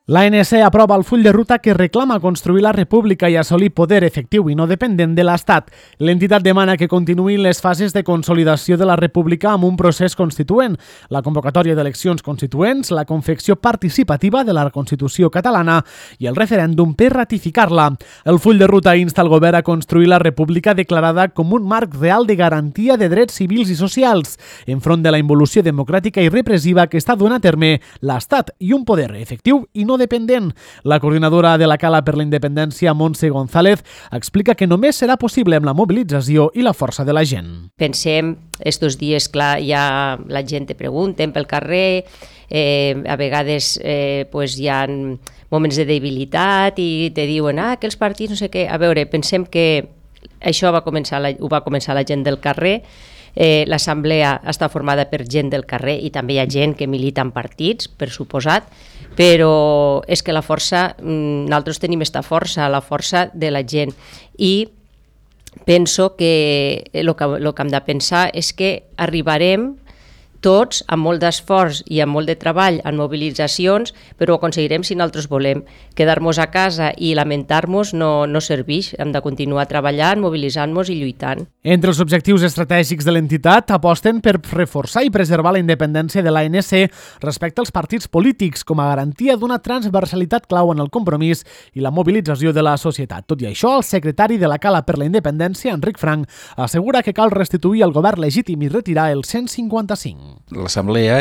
L'ANC aprova el full de ruta que reclama construir la república i assolir poder efectiu i no dependent de l'Estat. L'entitat demana que continuïn les fases de consolidació de la república amb un procés constituent, la convocatòria d'eleccions constituents, la confecció participativa de la Constitució catalana i el referèndum per ratificar-la. El full de ruta insta el govern a construir la república declarada com un marc real de garantia de drets civils i socials, enfront de la involució democràtica i repressiva que està donant a terme l'Estat i un poder efectiu i no dependent. La coordinadora de la Cala per la Independència, Montse González, explica que només serà possible amb la mobilització i la força de la gent. Pensem, estos dies, clar, ja la gent te pregunten pel carrer, a vegades hi ha moments de debilitat i te diuen que els partits no sé què. A veure, pensem que això ho va començar la gent del carrer. L'assemblea està formada per gent del carrer i també hi ha gent que milita en partits, per suposat, però és que la força, nosaltres tenim aquesta força, la força de la gent, i penso que el que hem de pensar és que arribarem tots amb molt d'esforç i amb molt de treball en mobilitzacions, però ho aconseguirem si nosaltres volem. Quedar-nos a casa i lamentar-nos no serveix, hem de continuar treballant, mobilitzant-nos i lluitant. Entre els objectius estratègics de l'entitat aposten per reforçar i preservar la independència de l'ANC respecte als partits polítics com a garantia d'una transversalitat clau en el compromís i la mobilització de la societat. Tot i això, el secretari de la Cala per la Independència, Enric Frank, assegura que cal restituir al govern legítim i retirar el 155. L'assemblea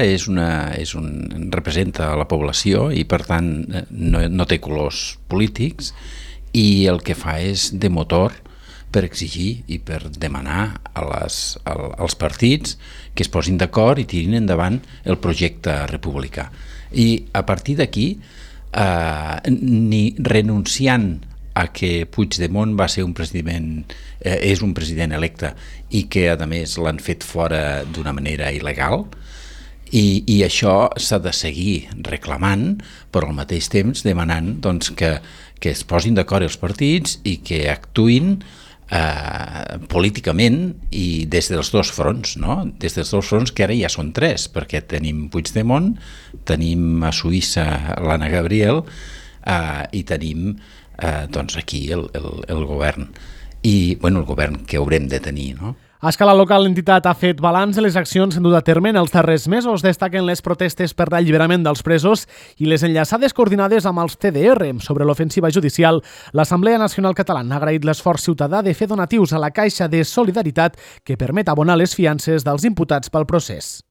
representa la població i, per tant, no té colors polítics, i el que fa és de motor per exigir i per demanar als partits que es posin d'acord i tirin endavant el projecte republicà. I a partir d'aquí, ni renunciant a que Puigdemont és un president electe i que a més l'han fet fora d'una manera il·legal, i això s'ha de seguir reclamant, però al mateix temps demanant que es posin d'acord els partits i que actuïn políticament i des dels dos fronts, no? Des dels dos fronts, que ara ja són tres, perquè tenim Puigdemont, tenim a Suïssa l'Anna Gabriel i tenim aquí el govern, i el govern que haurem de tenir, no? A escala local, l'entitat ha fet balanç de les accions dut a terme en els darrers mesos. Destaquen les protestes per l'alliberament dels presos i les enllaçades coordinades amb els CDR. Sobre l'ofensiva judicial, l'Assemblea Nacional Catalana ha agraït l'esforç ciutadà de fer donatius a la Caixa de Solidaritat que permet abonar les fiances dels imputats pel procés.